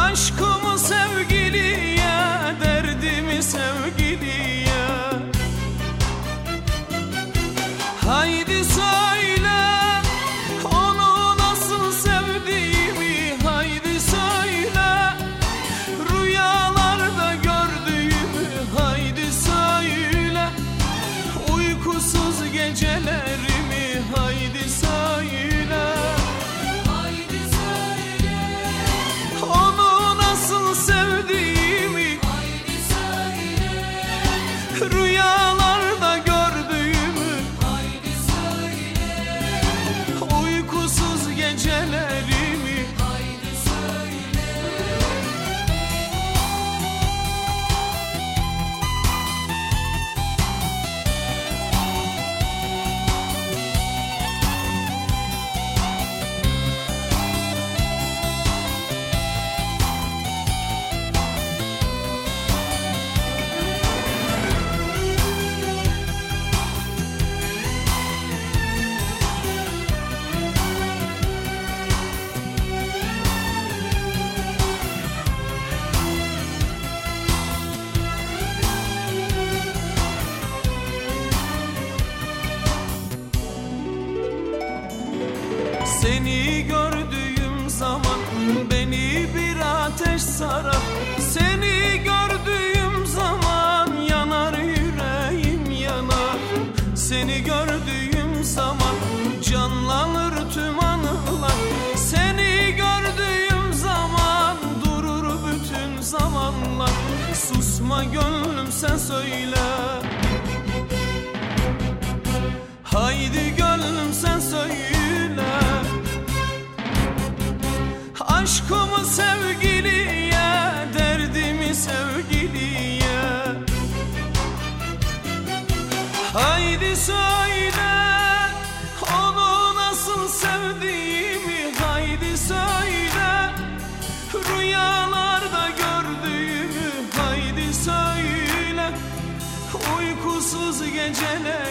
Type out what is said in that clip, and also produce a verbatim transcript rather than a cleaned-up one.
Aşkımı sevgiliye, derdimi sevgiliye. Haydi söyle onu nasıl sevdiğimi, haydi söyle rüyalarda gördüğümü, haydi söyle uykusuz gecelerimi, haydi söyle. Haydi söyle onu nasıl sevdiğimi, haydi söyle rüyalarda gördüğümü, haydi söyle uykusuz gecelerimi, haydi söyle. Seni gördüğüm zaman beni bir ateş sarar. Seni gördüğüm zaman yanar yüreğim yanar. Seni gördüğüm zaman canlanır tüm anılar. Seni gördüğüm zaman durur bütün zamanlar. Susma gönlüm sen söyle. Haydi gönlüm sen söyle. Aşkımı sevgiliye, derdimi sevgiliye. Haydi söyle onu nasıl sevdiğimi, haydi söyle rüyalarda gördüğümü, haydi söyle uykusuz geceler.